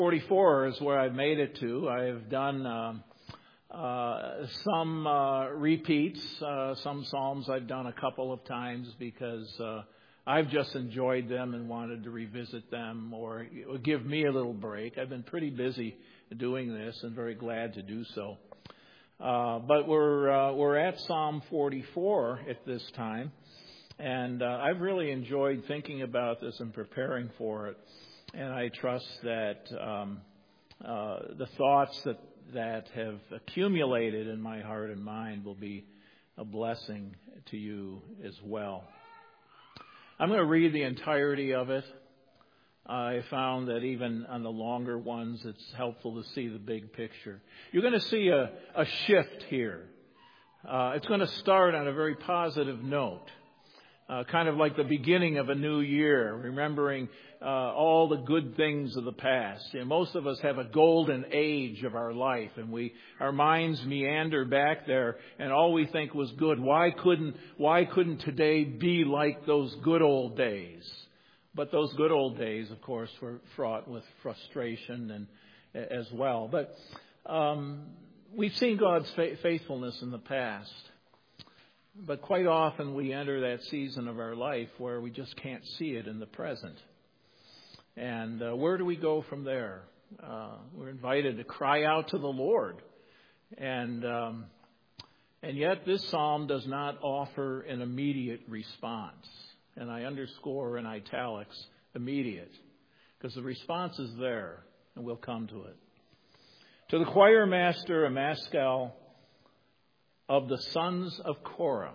44 is where I've made it to. I have done some repeats, some Psalms I've done a couple of times because I've just enjoyed them and wanted to revisit them or give me a little break. I've been pretty busy doing this and very glad to do so. But we're at Psalm 44 at this time, and I've really enjoyed thinking about this and preparing for it. And I trust that the thoughts that have accumulated in my heart and mind will be a blessing to you as well. I'm going to read the entirety of it. I found that even on the longer ones, it's helpful to see the big picture. You're going to see a shift here. It's going to start on a very positive note. Kind of like the beginning of a new year, remembering all the good things of the past. You know, most of us have a golden age of our life, and our minds meander back there, and all we think was good. Why couldn't today be like those good old days? But those good old days, of course, were fraught with frustration and as well. But we've seen God's faithfulness in the past. But quite often we enter that season of our life where we just can't see it in the present. And where do we go from there? We're invited to cry out to the Lord. And yet this psalm does not offer an immediate response. And I underscore in italics, immediate, because the response is there, and we'll come to it. To the choir master, a maskil of the sons of Korah.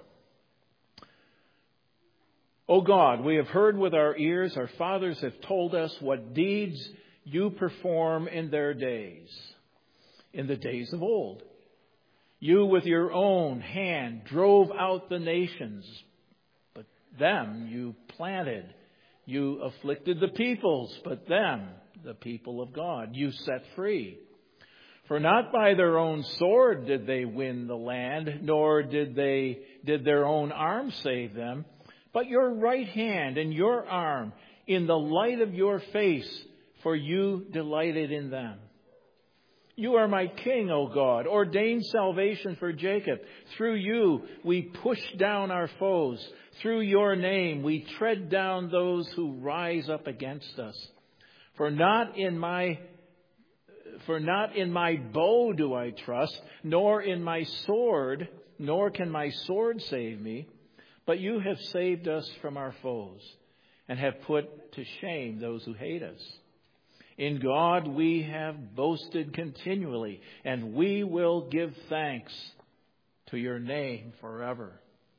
O God, we have heard with our ears, our fathers have told us what deeds you perform in their days, in the days of old. You with your own hand drove out the nations, but them you planted. You afflicted the peoples, but them, the people of God, you set free. For not by their own sword did they win the land, nor did their own arm save them, but your right hand and your arm in the light of your face, for you delighted in them. You are my king, O God. Ordain salvation for Jacob. Through you we push down our foes. Through your name we tread down those who rise up against us. For not in my bow do I trust, nor in my sword, nor can my sword save me. But you have saved us from our foes and have put to shame those who hate us. In God we have boasted continually, and we will give thanks to your name forever.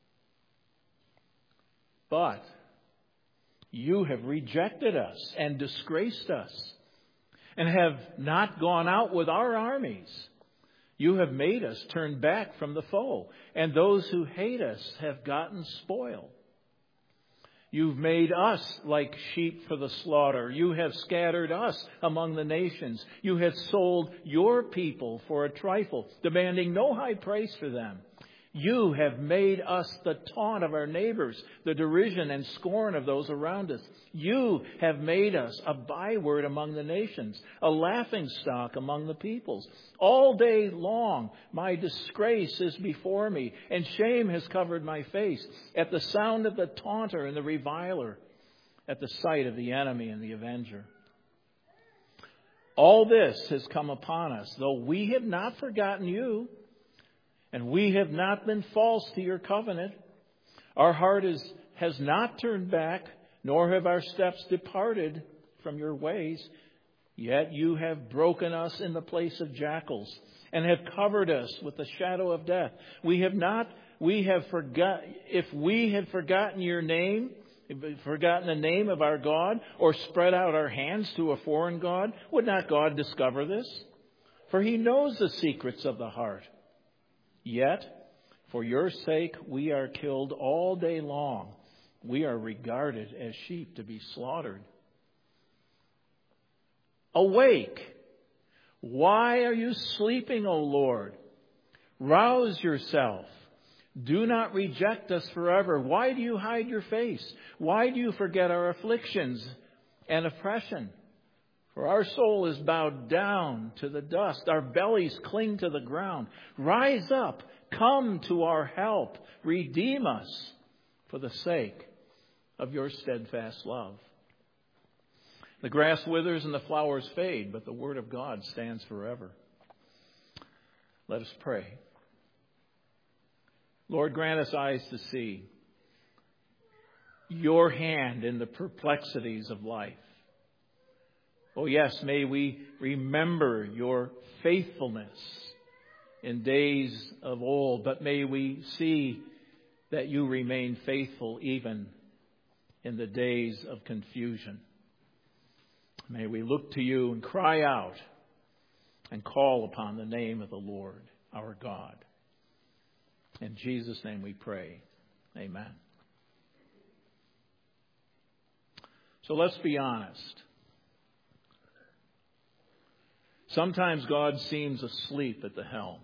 But you have rejected us and disgraced us, and have not gone out with our armies. You have made us turn back from the foe, and those who hate us have gotten spoil. You've made us like sheep for the slaughter. You have scattered us among the nations. You have sold your people for a trifle, demanding no high price for them. You have made us the taunt of our neighbors, the derision and scorn of those around us. You have made us a byword among the nations, a laughingstock among the peoples. All day long my disgrace is before me, and shame has covered my face at the sound of the taunter and the reviler, at the sight of the enemy and the avenger. All this has come upon us, though we have not forgotten you. And we have not been false to your covenant. Our heart has not turned back, nor have our steps departed from your ways. Yet you have broken us in the place of jackals, and have covered us with the shadow of death. If we had forgotten your name, forgotten the name of our God, or spread out our hands to a foreign God, would not God discover this? For he knows the secrets of the heart. Yet, for your sake, we are killed all day long. We are regarded as sheep to be slaughtered. Awake! Why are you sleeping, O Lord? Rouse yourself. Do not reject us forever. Why do you hide your face? Why do you forget our afflictions and oppression? For our soul is bowed down to the dust. Our bellies cling to the ground. Rise up. Come to our help. Redeem us for the sake of your steadfast love. The grass withers and the flowers fade, but the word of God stands forever. Let us pray. Lord, grant us eyes to see your hand in the perplexities of life. Oh yes, may we remember your faithfulness in days of old, but may we see that you remain faithful even in the days of confusion. May we look to you and cry out and call upon the name of the Lord, our God. In Jesus' name we pray. Amen. So let's be honest. Sometimes God seems asleep at the helm.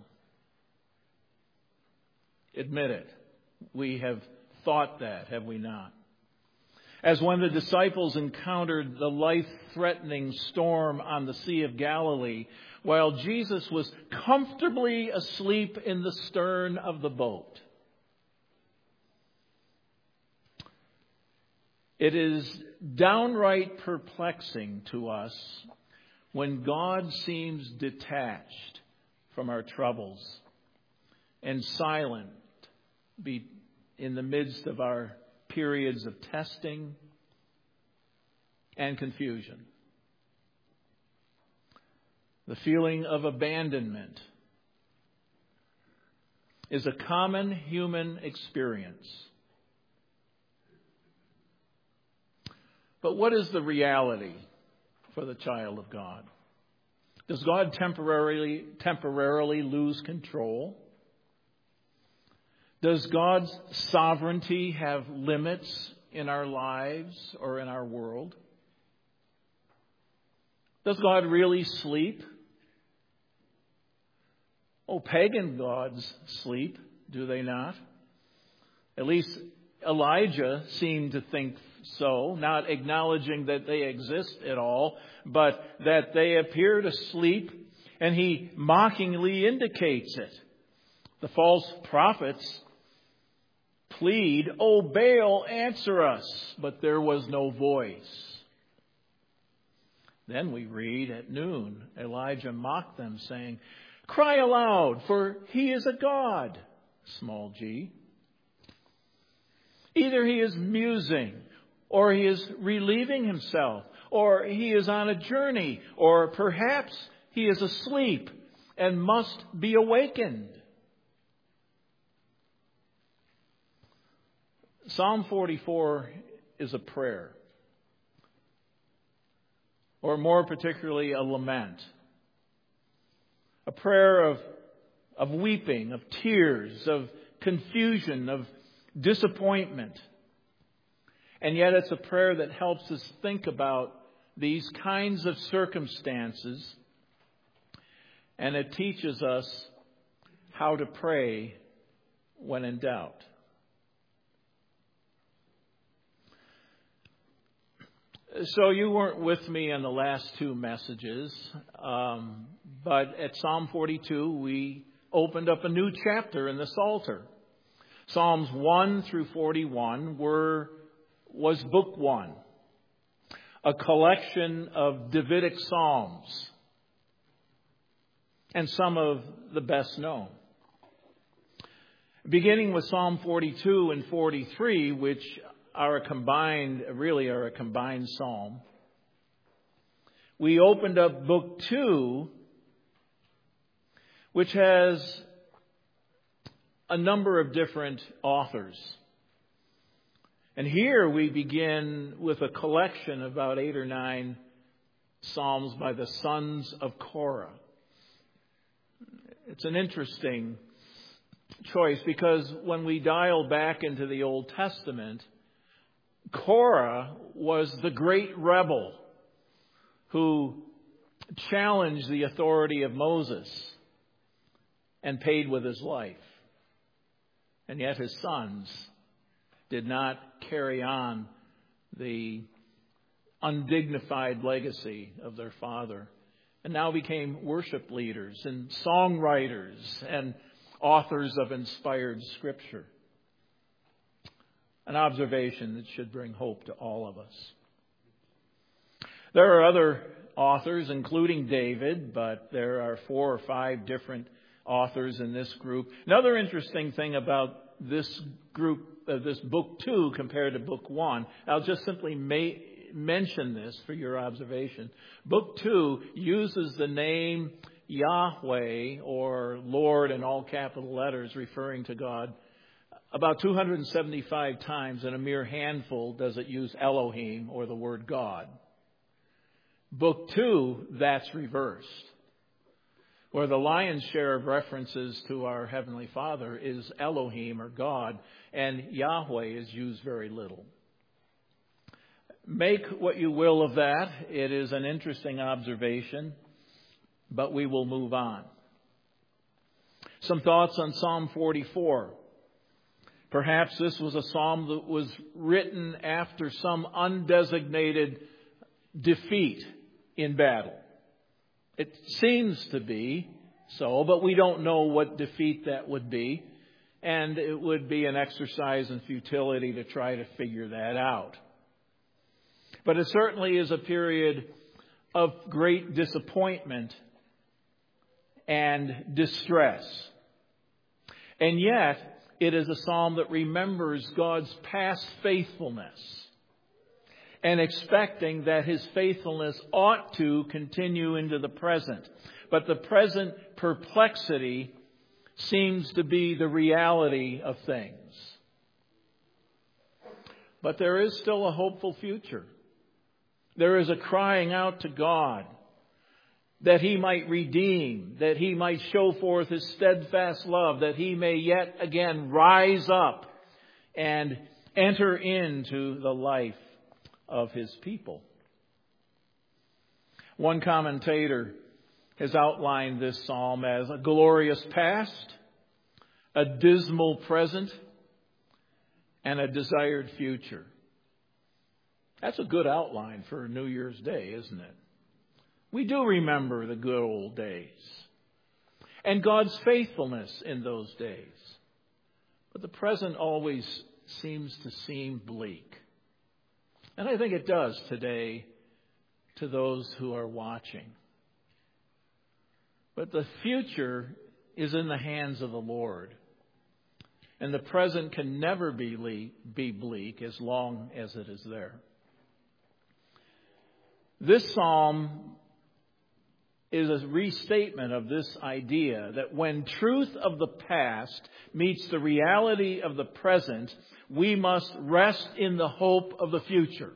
Admit it. We have thought that, have we not? As when the disciples encountered the life-threatening storm on the Sea of Galilee, while Jesus was comfortably asleep in the stern of the boat. It is downright perplexing to us when God seems detached from our troubles and silent in the midst of our periods of testing and confusion. The feeling of abandonment is a common human experience. But what is the reality for the child of God? Does God temporarily lose control? Does God's sovereignty have limits in our lives or in our world? Does God really sleep? Oh, pagan gods sleep, do they not? At least Elijah seemed to think so, not acknowledging that they exist at all, but that they appear to sleep, and he mockingly indicates it. The false prophets plead, "O Baal, answer us," but there was no voice. Then we read at noon, Elijah mocked them, saying, "Cry aloud, for he is a god," small g. Either he is musing, or he is relieving himself, or he is on a journey, or perhaps he is asleep and must be awakened. Psalm 44 is a prayer, or more particularly a lament. A prayer of weeping, of tears, of confusion, of disappointment. And yet it's a prayer that helps us think about these kinds of circumstances, and it teaches us how to pray when in doubt. So you weren't with me in the last two messages, but at Psalm 42 we opened up a new chapter in the Psalter. Psalms 1 through 41 was book 1, a collection of Davidic psalms, and some of the best known. Beginning with Psalm 42 and 43, which are a combined psalm, we opened up book 2, which has a number of different authors. And here we begin with a collection of about 8 or 9 psalms by the sons of Korah. It's an interesting choice because when we dial back into the Old Testament, Korah was the great rebel who challenged the authority of Moses and paid with his life. And yet his sons did not carry on the undignified legacy of their father, and now became worship leaders and songwriters and authors of inspired Scripture. An observation that should bring hope to all of us. There are other authors, including David, but there are 4 or 5 different authors in this group. Another interesting thing about this group, this book 2 compared to book 1, I'll just simply mention this for your observation. Book 2 uses the name Yahweh, or Lord in all capital letters, referring to God, about 275 times, and a mere handful does it use Elohim, or the word God. Book 2, that's reversed, where the lion's share of references to our Heavenly Father is Elohim, or God, and Yahweh is used very little. Make what you will of that. It is an interesting observation, but we will move on. Some thoughts on Psalm 44. Perhaps this was a psalm that was written after some undesignated defeat in battle. It seems to be so, but we don't know what defeat that would be. And it would be an exercise in futility to try to figure that out. But it certainly is a period of great disappointment and distress. And yet, it is a psalm that remembers God's past faithfulness and expecting that His faithfulness ought to continue into the present. But the present perplexity seems to be the reality of things. But there is still a hopeful future. There is a crying out to God that He might redeem, that He might show forth His steadfast love, that He may yet again rise up and enter into the life of His people. One commentator has outlined this psalm as a glorious past, a dismal present, and a desired future. That's a good outline for New Year's Day, isn't it? We do remember the good old days and God's faithfulness in those days. But the present always seems to seem bleak. And I think it does today to those who are watching. But the future is in the hands of the Lord. And the present can never be bleak as long as it is there. This psalm is a restatement of this idea that when truth of the past meets the reality of the present, we must rest in the hope of the future.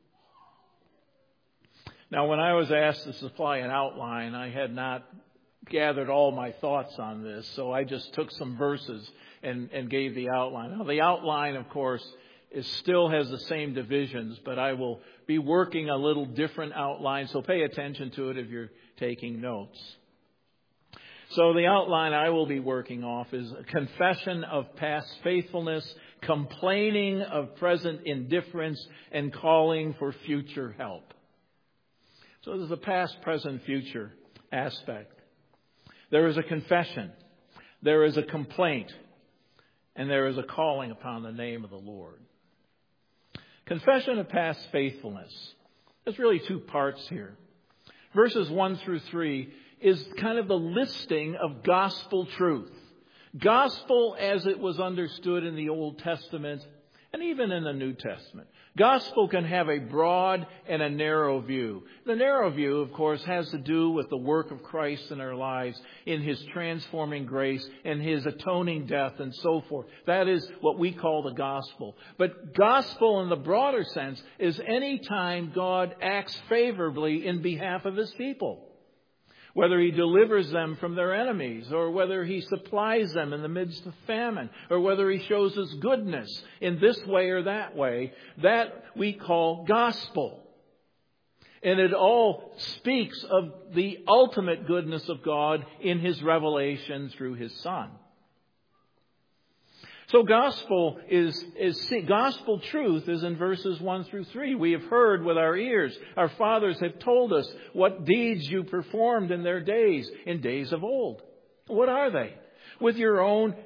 Now, when I was asked to supply an outline, I had not gathered all my thoughts on this, so I just took some verses and gave the outline. Now, the outline, of course, still has the same divisions, but I will be working a little different outline, so pay attention to it if you're taking notes. So the outline I will be working off is a confession of past faithfulness, complaining of present indifference, and calling for future help. So there's a past, present, future aspect. There is a confession, there is a complaint, and there is a calling upon the name of the Lord. Confession of past faithfulness. There's really 2 parts here. Verses 1 through 3 is kind of the listing of gospel truth. Gospel as it was understood in the Old Testament and even in the New Testament. Gospel can have a broad and a narrow view. The narrow view, of course, has to do with the work of Christ in our lives, in His transforming grace and His atoning death and so forth. That is what we call the gospel. But gospel in the broader sense is any time God acts favorably in behalf of His people. Whether He delivers them from their enemies, or whether He supplies them in the midst of famine, or whether He shows His goodness in this way or that way, that we call gospel. And it all speaks of the ultimate goodness of God in His revelation through His Son. So gospel truth is in verses 1 through 3. We have heard with our ears. Our fathers have told us what deeds you performed in their days, in days of old. What are they? With your own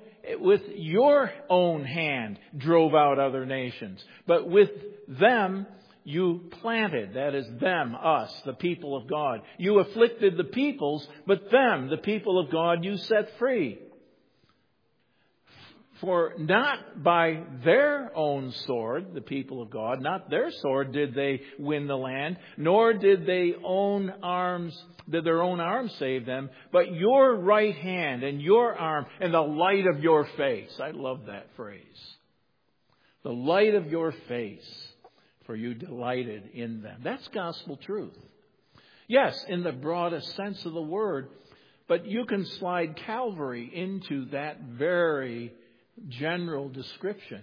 hand drove out other nations. But with them you planted, that is them, us, the people of God. You afflicted the peoples, but them, the people of God, you set free. For not by their own sword, the people of God, not their sword did they win the land, nor did their own arms save them, but your right hand and your arm and the light of your face. I love that phrase. The light of your face, for you delighted in them. That's gospel truth. Yes, in the broadest sense of the word, but you can slide Calvary into that very general description,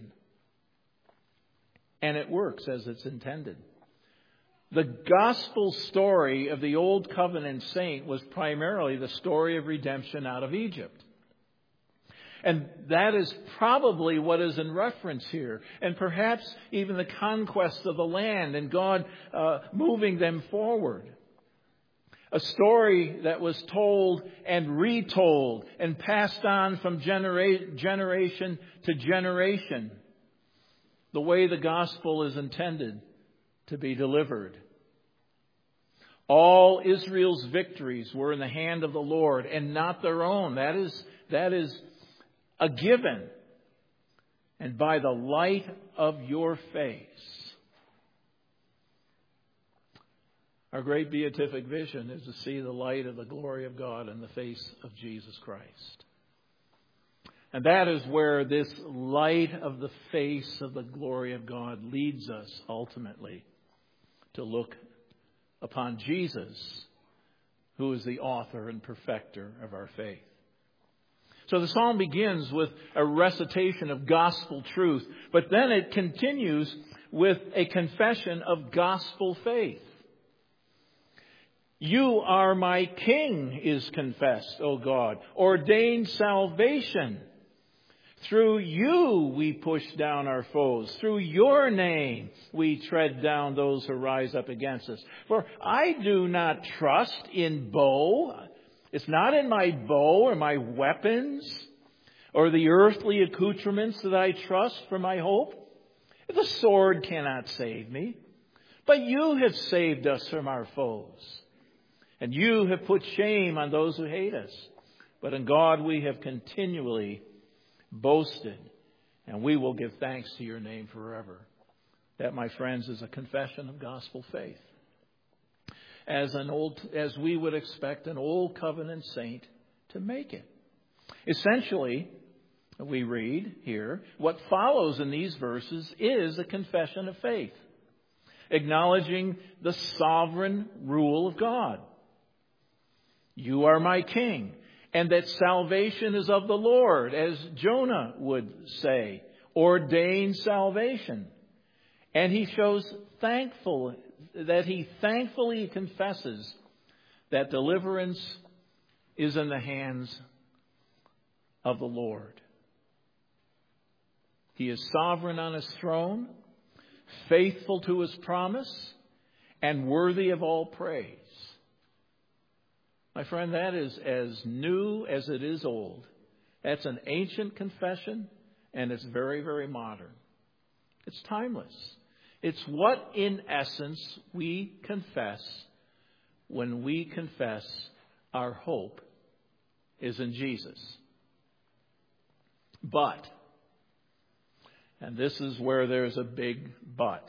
and it works as it's intended. The gospel story of the Old Covenant saint was primarily the story of redemption out of Egypt. And that is probably what is in reference here. And perhaps even the conquest of the land and God moving them forward. A story that was told and retold and passed on from generation to generation. The way the gospel is intended to be delivered. All Israel's victories were in the hand of the Lord and not their own. That is a given. And by the light of your face. Our great beatific vision is to see the light of the glory of God in the face of Jesus Christ. And that is where this light of the face of the glory of God leads us ultimately to look upon Jesus, who is the author and perfecter of our faith. So the psalm begins with a recitation of gospel truth, but then it continues with a confession of gospel faith. You are my King is confessed, O God. Ordained salvation. Through you we push down our foes. Through your name we tread down those who rise up against us. For I do not trust in bow. It's not in my bow or my weapons or the earthly accoutrements that I trust for my hope. The sword cannot save me. But you have saved us from our foes. And you have put shame on those who hate us. But in God we have continually boasted, and we will give thanks to your name forever. That, my friends, is a confession of gospel faith. As we would expect an old covenant saint to make it. Essentially, we read here, what follows in these verses is a confession of faith, acknowledging the sovereign rule of God. You are my King, and that salvation is of the Lord, as Jonah would say, ordained salvation. And he shows he thankfully confesses that deliverance is in the hands of the Lord. He is sovereign on his throne, faithful to his promise, and worthy of all praise. My friend, that is as new as it is old. That's an ancient confession, and it's very, very modern. It's timeless. It's what, in essence, we confess when we confess our hope is in Jesus. But, and this is where there's a big but,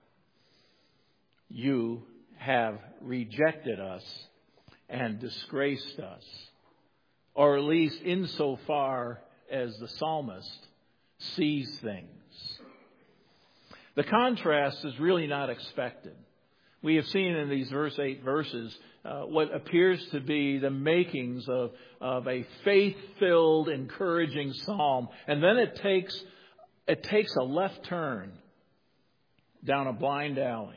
you have rejected us and disgraced us, or at least insofar as the psalmist sees things. The contrast is really not expected. We have seen in these verse 8 verses what appears to be the makings of a faith-filled, encouraging psalm, and then it takes a left turn down a blind alley.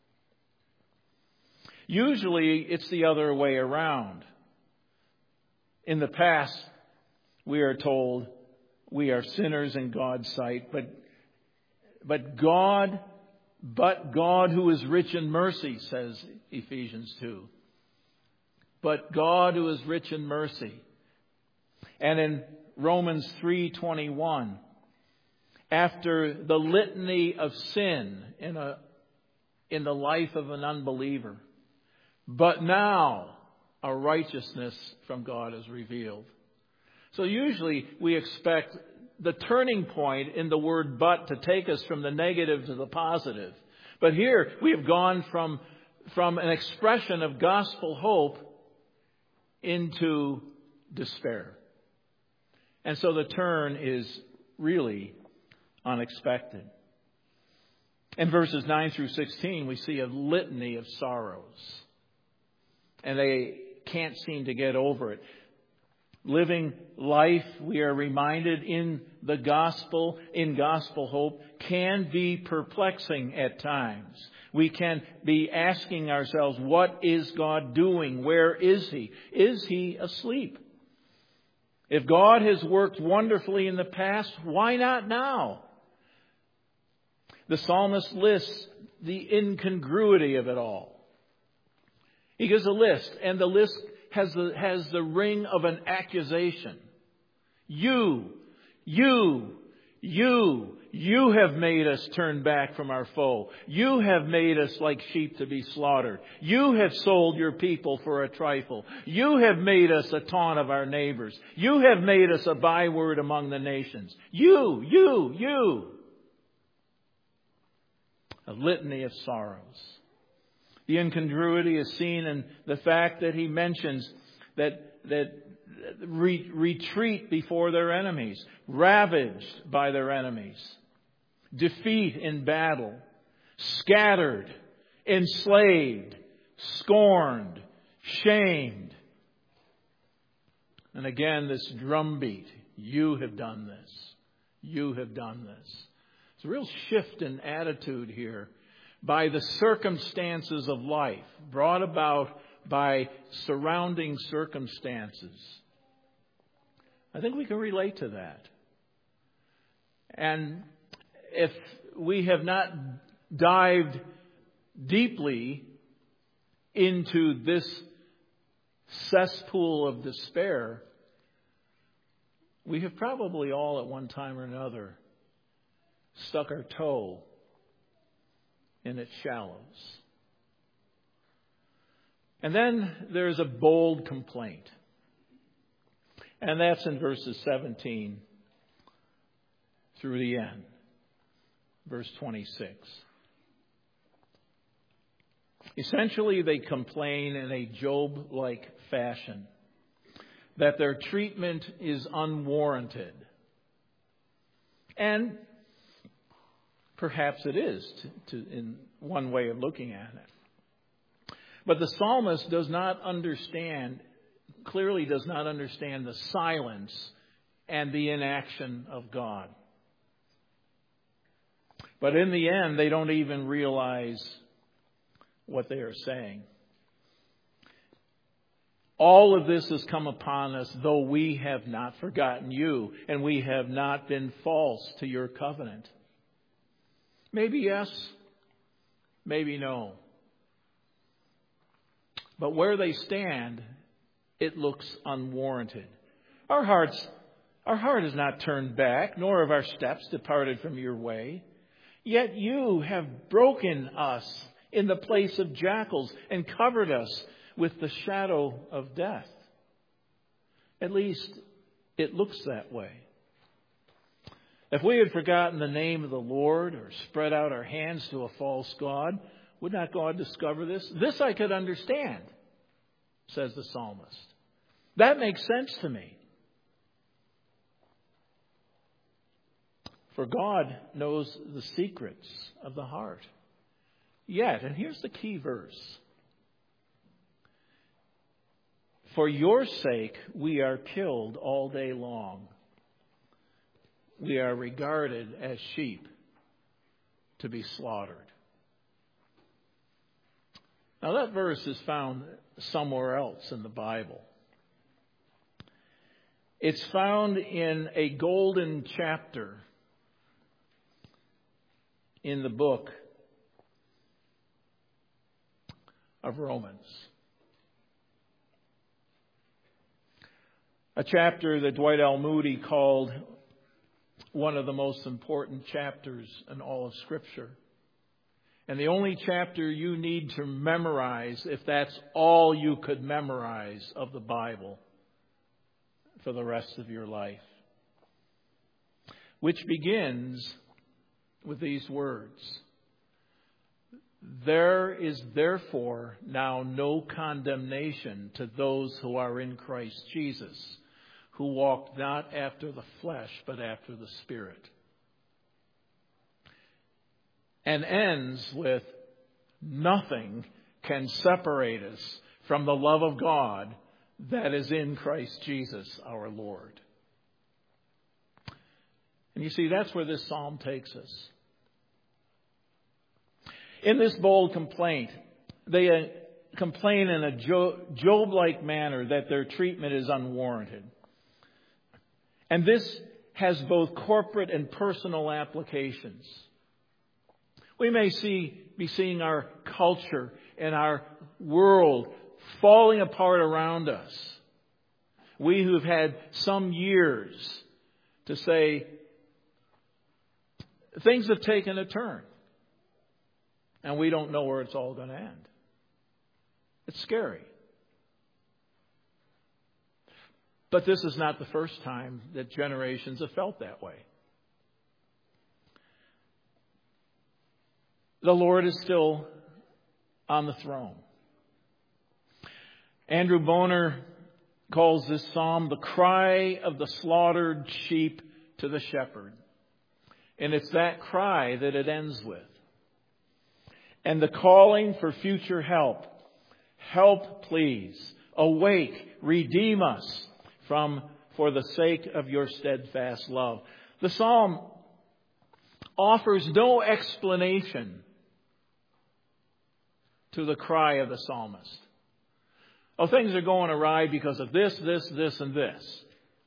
Usually it's the other way around. In the past, we are told, we are sinners in God's sight, but God who is rich in mercy, says Ephesians 2. But God who is rich in mercy. And in Romans 3:21, after the litany of sin in the life of an unbeliever, but now a righteousness from God is revealed. So usually we expect the turning point in the word "but" to take us from the negative to the positive. But here we have gone from an expression of gospel hope into despair. And so the turn is really unexpected. In verses 9 through 16, we see a litany of sorrows. And they can't seem to get over it. Living life, we are reminded in the gospel, in gospel hope, can be perplexing at times. We can be asking ourselves, what is God doing? Where is He? Is He asleep? If God has worked wonderfully in the past, why not now? The psalmist lists the incongruity of it all. He gives a list, and the list has the ring of an accusation. You have made us turn back from our foe. You have made us like sheep to be slaughtered. You have sold your people for a trifle. You have made us a taunt of our neighbors. You have made us a byword among the nations. You. A litany of sorrows. The incongruity is seen in the fact that he mentions that retreat before their enemies, ravaged by their enemies, defeat in battle, scattered, enslaved, scorned, shamed. And again, this drumbeat, you have done this. You have done this. It's a real shift in attitude here by the circumstances of life, brought about by surrounding circumstances. I think we can relate to that. And if we have not dived deeply into this cesspool of despair, we have probably all at one time or another stuck our toe in its shallows. And then there's a bold complaint. And that's in verses 17 through the end. Verse 26. Essentially, they complain in a Job-like fashion that their treatment is unwarranted. And perhaps it is, in one way of looking at it. But the psalmist clearly does not understand the silence and the inaction of God. But in the end, they don't even realize what they are saying. All of this has come upon us, though we have not forgotten you, and we have not been false to your covenant. Maybe yes, maybe no. But where they stand, it looks unwarranted. Our heart is not turned back, nor have our steps departed from your way. Yet you have broken us in the place of jackals and covered us with the shadow of death. At least it looks that way. If we had forgotten the name of the Lord or spread out our hands to a false god, would not God discover this? This I could understand, says the psalmist. That makes sense to me. For God knows the secrets of the heart. Yet, and here's the key verse. For your sake we are killed all day long. We are regarded as sheep to be slaughtered. Now that verse is found somewhere else in the Bible. It's found in a golden chapter in the book of Romans. A chapter that Dwight L. Moody called one of the most important chapters in all of Scripture. And the only chapter you need to memorize, if that's all you could memorize of the Bible for the rest of your life. Which begins with these words. There is therefore now no condemnation to those who are in Christ Jesus, who walk not after the flesh, but after the Spirit. And ends with, nothing can separate us from the love of God that is in Christ Jesus our Lord. And you see, that's where this psalm takes us. In this bold complaint, they complain in a Job-like manner that their treatment is unwarranted. And this has both corporate and personal applications. We may be seeing our culture and our world falling apart around us. We who've had some years to say, things have taken a turn. And we don't know where it's all going to end. It's scary. But this is not the first time that generations have felt that way. The Lord is still on the throne. Andrew Boner calls this psalm the cry of the slaughtered sheep to the shepherd. And it's that cry that it ends with. And the calling for future help. Help, please. Awake. Redeem us for the sake of your steadfast love. The psalm offers no explanation to the cry of the psalmist. Oh, things are going awry because of this, and this.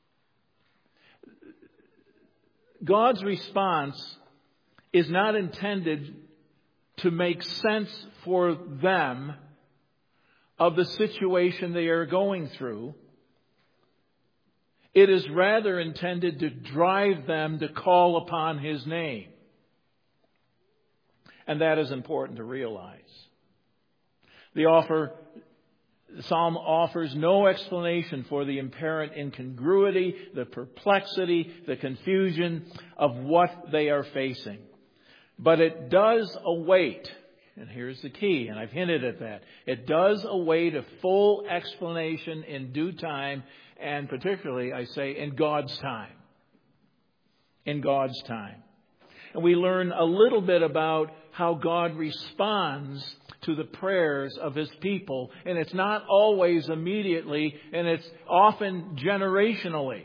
God's response is not intended to make sense for them of the situation they are going through. It is rather intended to drive them to call upon His name. And that is important to realize. The psalm offers no explanation for the apparent incongruity, the perplexity, the confusion of what they are facing. But it does await, and here's the key, and I've hinted at that, it does await a full explanation in due time, and particularly, I say, in God's time. In God's time. And we learn a little bit about how God responds to the prayers of His people. And it's not always immediately, and it's often generationally.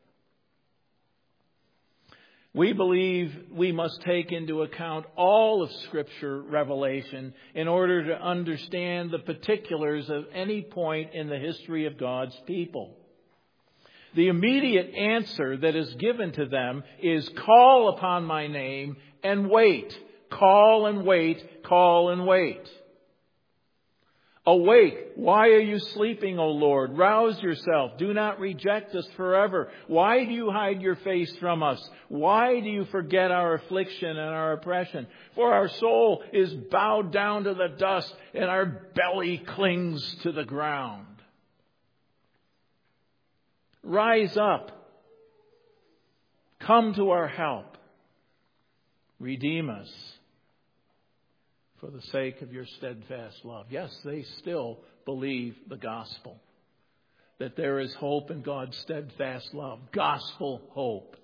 We believe we must take into account all of Scripture revelation in order to understand the particulars of any point in the history of God's people. The immediate answer that is given to them is call upon my name and wait. Call and wait, call and wait. Awake, why are you sleeping, O Lord? Rouse yourself, do not reject us forever. Why do you hide your face from us? Why do you forget our affliction and our oppression? For our soul is bowed down to the dust and our belly clings to the ground. Rise up, come to our help, redeem us. For the sake of your steadfast love. Yes, they still believe the gospel. That there is hope in God's steadfast love. Gospel hope.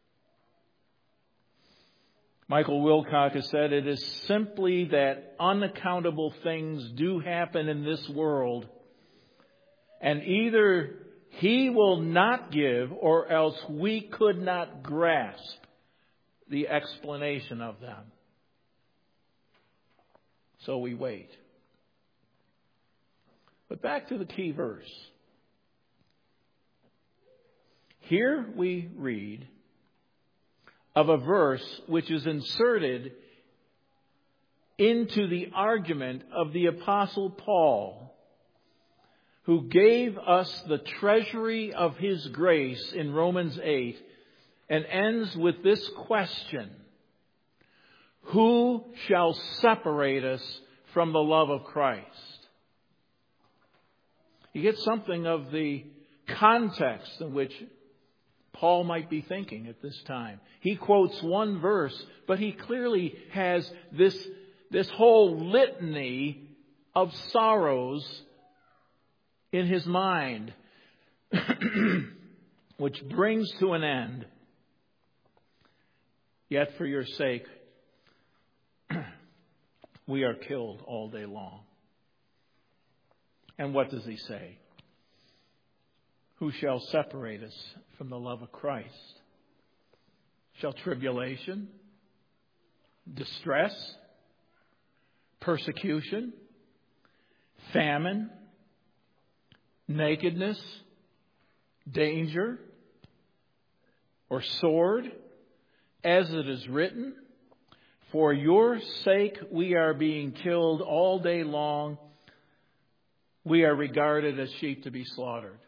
Michael Wilcock has said, it is simply that unaccountable things do happen in this world. And either He will not give or else we could not grasp the explanation of them. So we wait. But back to the key verse. Here we read of a verse which is inserted into the argument of the Apostle Paul, who gave us the treasury of His grace in Romans 8, and ends with this question: who shall separate us from the love of Christ? You get something of the context in which Paul might be thinking at this time. He quotes one verse, but he clearly has this whole litany of sorrows in his mind, which brings to an end. Yet for your sake, we are killed all day long. And what does he say? Who shall separate us from the love of Christ? Shall tribulation, distress, persecution, famine, nakedness, danger, or sword, as it is written, for your sake we are being killed all day long. We are regarded as sheep to be slaughtered.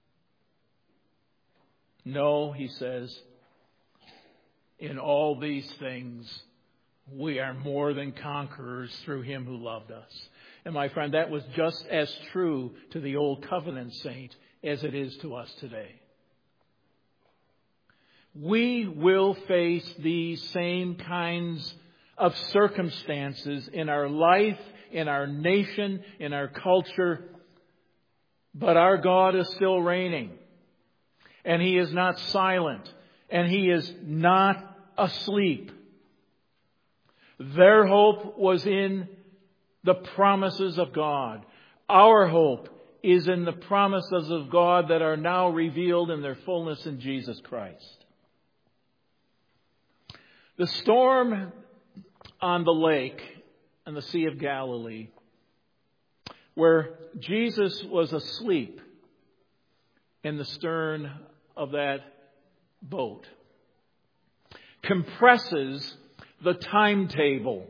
No, he says, in all these things we are more than conquerors through Him who loved us. And my friend, that was just as true to the Old Covenant saint as it is to us today. We will face these same kinds of circumstances in our life, in our nation, in our culture. But our God is still reigning. And He is not silent. And He is not asleep. Their hope was in the promises of God. Our hope is in the promises of God that are now revealed in their fullness in Jesus Christ. The storm on the lake in the Sea of Galilee, where Jesus was asleep in the stern of that boat, compresses the timetable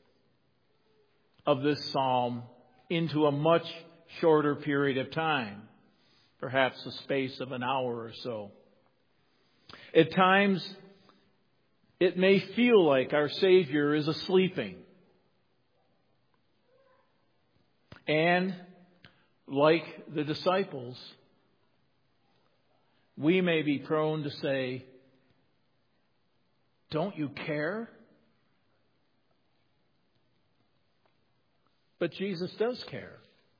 of this psalm into a much shorter period of time, perhaps the space of an hour or so. At times, it may feel like our Savior is asleeping. And like the disciples, we may be prone to say, "Don't you care?" But Jesus does care.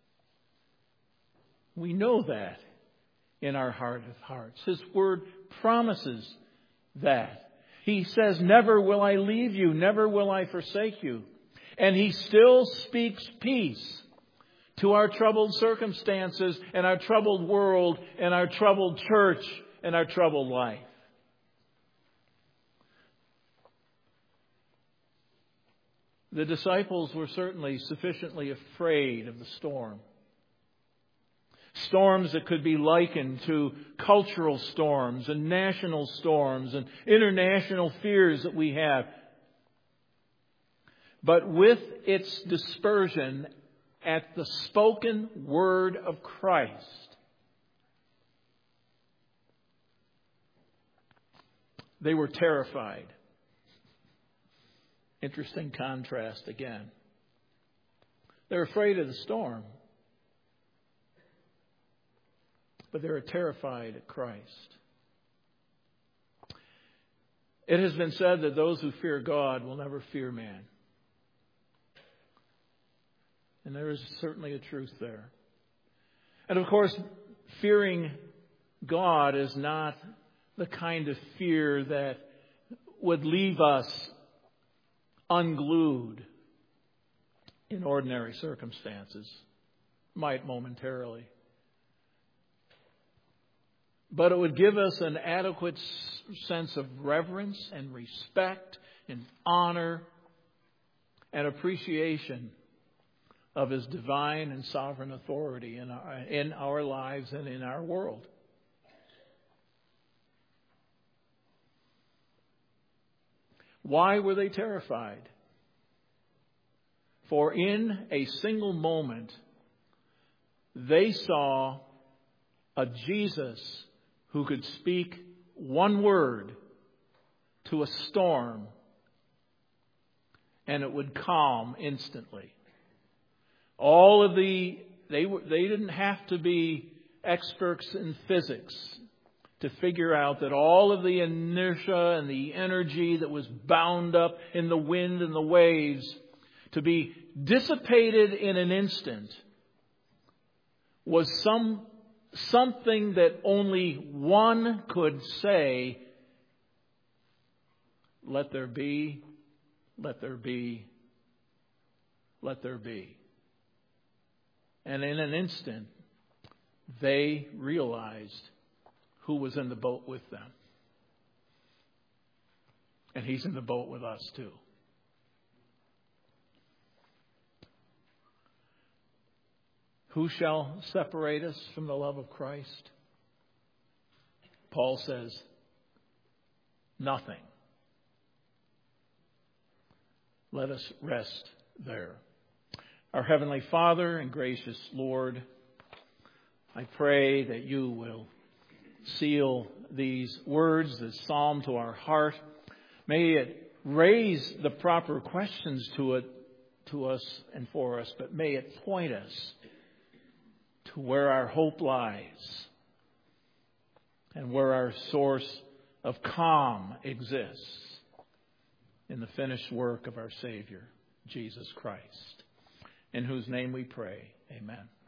We know that in our heart of hearts. His Word promises that. He says, "Never will I leave you, never will I forsake you." And He still speaks peace to our troubled circumstances and our troubled world and our troubled church and our troubled life. The disciples were certainly sufficiently afraid of the storm. Storms that could be likened to cultural storms and national storms and international fears that we have. But with its dispersion at the spoken word of Christ, they were terrified. Interesting contrast again. They're afraid of the storm, but they're terrified at Christ. It has been said that those who fear God will never fear man. And there is certainly a truth there. And of course, fearing God is not the kind of fear that would leave us unglued in ordinary circumstances. Might momentarily. But it would give us an adequate sense of reverence and respect and honor and appreciation of His divine and sovereign authority in our lives and in our world. Why were they terrified? For in a single moment, they saw a Jesus who could speak one word to a storm and it would calm instantly. They didn't have to be experts in physics to figure out that all of the inertia and the energy that was bound up in the wind and the waves to be dissipated in an instant was something that only one could say, let there be, let there be, let there be. And in an instant, they realized who was in the boat with them. And He's in the boat with us too. Who shall separate us from the love of Christ? Paul says, nothing. Let us rest there. Our Heavenly Father and gracious Lord, I pray that You will seal these words, this psalm to our heart. May it raise the proper questions to us and for us, but may it point us to where our hope lies and where our source of calm exists in the finished work of our Savior, Jesus Christ, in whose name we pray. Amen.